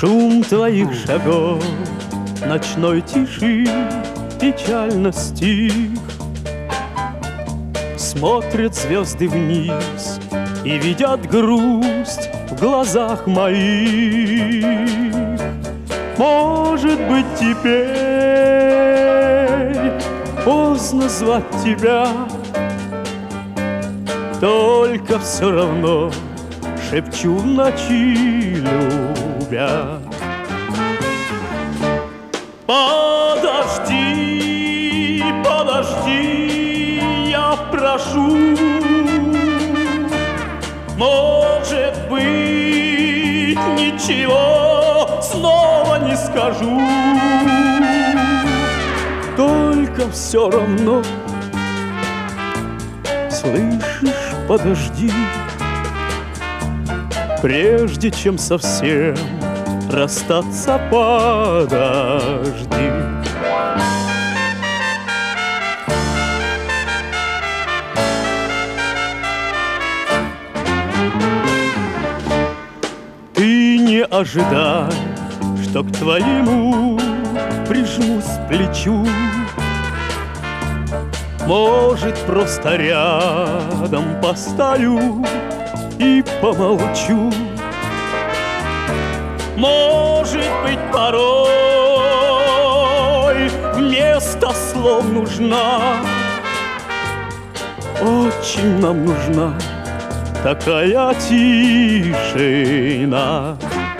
Шум твоих шагов ночной тиши печально стих. Смотрят звезды вниз и видят грусть в глазах моих. Может быть, теперь поздно звать тебя, только все равно шепчу в ночи, любя. Подожди, подожди, я прошу. Может быть, ничего снова не скажу. Только все равно, слышишь, подожди, прежде чем совсем расстаться, подожди. Ты не ожидай, что к твоему прижмусь к плечу. Может, просто рядом постою и помолчу. Может быть, порой вместо слов нужна, очень нам нужна такая тишина.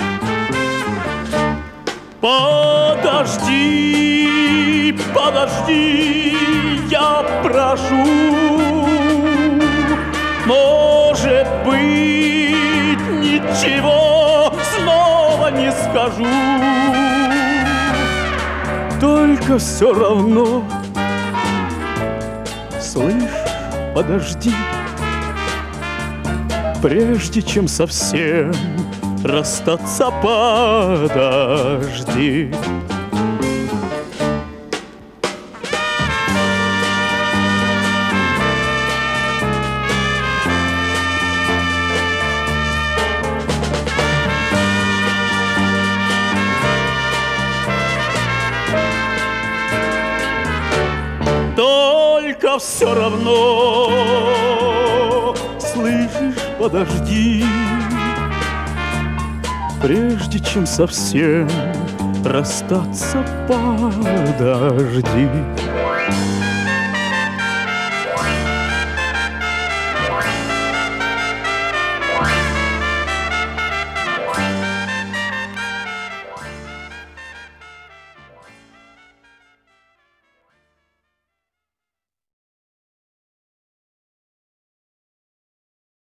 Подожди, подожди, я прошу. Может быть, ничего снова не скажу. Только все равно, слышь, подожди, прежде чем совсем расстаться, подожди. Только все равно, слышишь, подожди, прежде чем совсем расстаться, подожди.